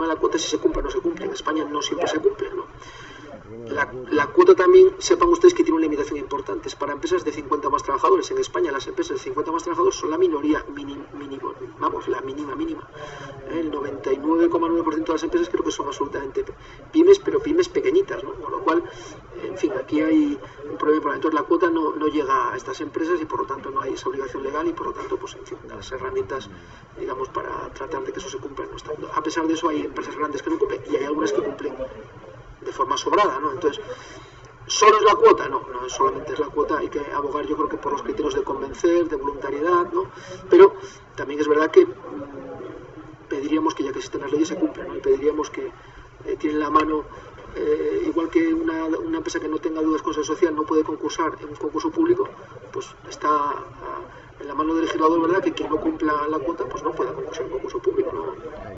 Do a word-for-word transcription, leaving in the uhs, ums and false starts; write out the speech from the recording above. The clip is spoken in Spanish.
la cuota es si se cumple o no se cumple. En España no siempre se cumple, ¿no? La, la cuota también, sepan ustedes que tiene una limitación importante, es para empresas de cincuenta más trabajadores. En España las empresas de cincuenta más trabajadores son la minoría mínima, mínimo, vamos, la mínima mínima. El noventa y nueve coma nueve por ciento de las empresas creo que son absolutamente pymes, pero pymes pequeñitas, ¿no? Con lo cual, en fin, aquí hay un problema. Entonces la cuota no, no llega a estas empresas y por lo tanto no hay esa obligación legal y por lo tanto, pues en fin, las herramientas, digamos, para tratar de que eso se cumpla no están. A pesar de eso hay empresas grandes que no cumplen y hay algunas que cumplen de forma sobrada, ¿no? Entonces, ¿solo es la cuota? No, no solamente es la cuota, hay que abogar yo creo que por los criterios de convencer, de voluntariedad, ¿no? Pero también es verdad que mmm, pediríamos que ya que existen las leyes se cumplan, ¿no? Y pediríamos que eh, tienen la mano, eh, igual que una, una empresa que no tenga dudas con seguridad social no puede concursar en un concurso público, pues está a, en la mano del legislador, ¿verdad? Que quien no cumpla la cuota pues no pueda concursar en un concurso público, ¿no?